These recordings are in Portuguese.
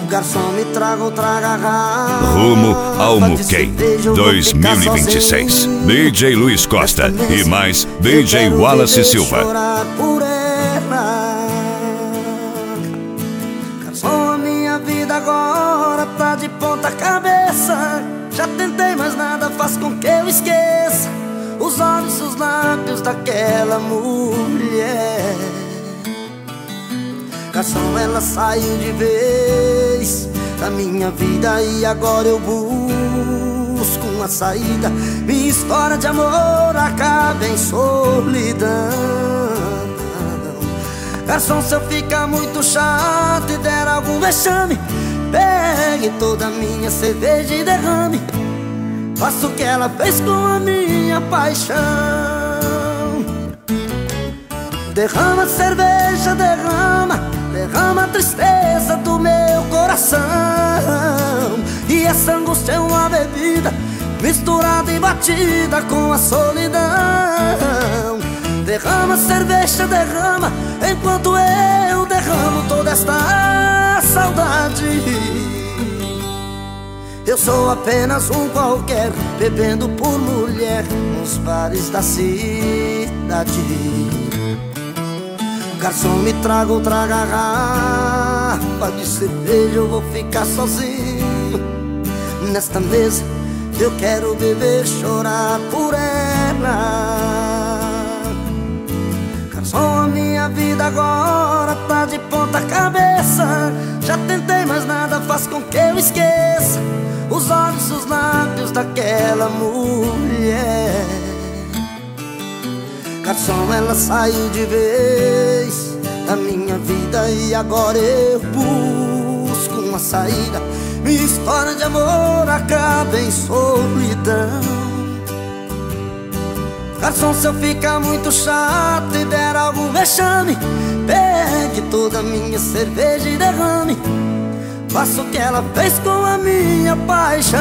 Garçom, me traga outra garrafa. Rumo ao Muquem 2026. DJ Luiz Costa e mais DJ Wallace Silva. Chorar por ela. Garçom, a minha vida agora tá de ponta cabeça. Já tentei, mas nada faz com que eu esqueça os olhos e os lábios daquela mulher. Garçom, ela saiu de vez da minha vida e agora eu busco uma saída. Minha história de amor acaba em solidão. Garçom, se eu ficar muito chato e der algum vexame, pegue toda a minha cerveja e derrame. Faça o que ela fez com a minha paixão. Derrama cerveja, derrama a tristeza do meu coração. E essa angústia é uma bebida misturada e batida com a solidão. Derrama cerveja, derrama, enquanto eu derramo toda esta saudade. Eu sou apenas um qualquer, bebendo por mulher nos bares da cidade. Garçom, me traga outra garrafa de cerveja, eu vou ficar sozinho nesta mesa. Eu quero beber, chorar por ela. Garçom, a minha vida agora tá de ponta cabeça. Já tentei, mas nada faz com que eu esqueça os olhos e os lábios daquela mulher. Garçom, ela saiu de vez da minha vida e agora eu busco uma saída. Minha história de amor acaba em solidão. Garçom, se eu ficar muito chato e der algum vexame, pegue toda a minha cerveja e derrame. Faça o que ela fez com a minha paixão.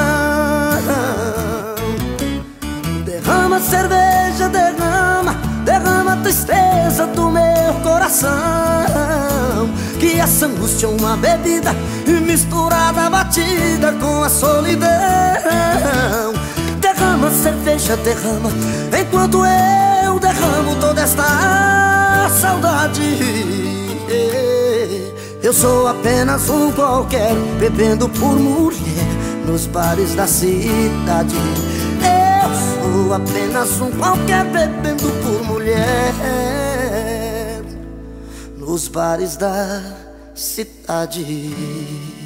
Derrama cerveja, derrama a tristeza do meu coração. Que essa angústia é uma bebida misturada, batida com a solidão. Derrama cerveja, derrama, enquanto eu derramo toda esta saudade. Eu sou apenas um qualquer, bebendo por mulher nos bares da cidade. Eu sou apenas um qualquer, bebendo por mulher nos bares da cidade.